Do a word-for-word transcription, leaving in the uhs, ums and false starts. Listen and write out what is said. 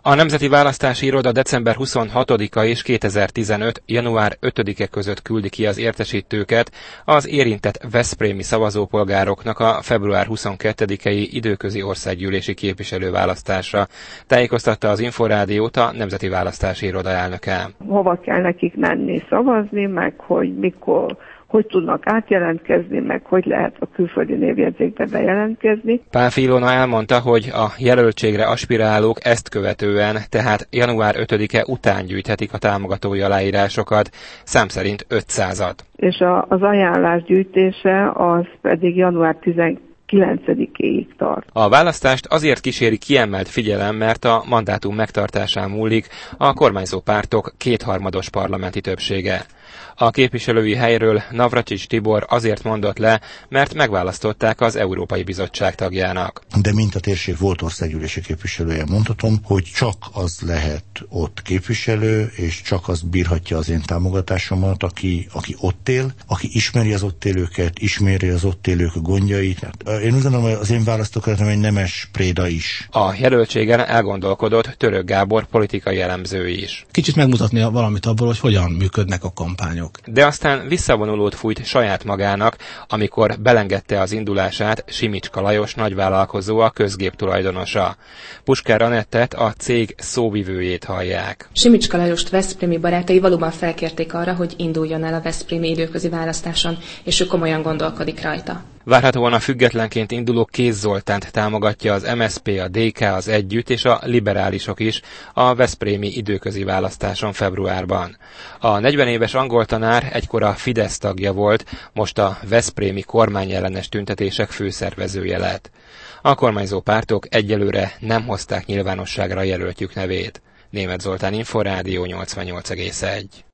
A Nemzeti Választási Iroda december huszonhatodika és kétezer-tizenöt. január ötödike között küldi ki az értesítőket az érintett veszprémi szavazópolgároknak a február huszonkettedikei időközi országgyűlési képviselőválasztásra, tájékoztatta az Inforádiót a Nemzeti Választási Iroda elnöke. Hova kell nekik menni szavazni, meg hogy mikor, hogy tudnak átjelentkezni, meg hogy lehet a külföldi névjegyzékbe bejelentkezni. Pál Ilona elmondta, hogy a jelöltségre aspirálók ezt követően, tehát január ötödike után gyűjthetik a támogatói aláírásokat, szám szerint ötszázat. És a, az ajánlás gyűjtése az pedig január tizenkilencedikéig tart. A választást azért kíséri kiemelt figyelem, mert a mandátum megtartásán múlik a kormányzó pártok kétharmados parlamenti többsége. A képviselői helyről Navracsics Tibor azért mondott le, mert megválasztották az Európai Bizottság tagjának. De mint a térség volt országgyűlési képviselője, mondhatom, hogy csak az lehet ott képviselő, és csak az bírhatja az én támogatásomat, aki, aki ott él, aki ismeri az ott élőket, ismeri az ott élők gondjait. Én úgy gondolom, hogy az én választókerületem egy nemes préda is. A jelöltségen elgondolkodott Török Gábor politikai elemző is. Kicsit megmutatni valamit abból, hogy hogyan működnek a kampányok. De aztán visszavonulót fújt saját magának, amikor belengedte az indulását Simicska Lajos nagyvállalkozó, a közgép tulajdonosa. Puskár Anettet, a cég szóvivőjét hallják. Simicska Lajost veszprémi barátai valóban felkérték arra, hogy induljon el a veszprémi időközi választáson, és ő komolyan gondolkodik rajta. Várhatóan a függetlenként induló Kéz Zoltánt támogatja az em es zé pé, a dé ká, az Együtt és a liberálisok is a veszprémi időközi választáson februárban. A negyven éves angol tanár egykor a Fidesz tagja volt, most a veszprémi kormányellenes tüntetések főszervezője lett. A kormányzó pártok egyelőre nem hozták nyilvánosságra a jelöltjük nevét. Németh Zoltán, Inforádió nyolcvannyolc egész egy.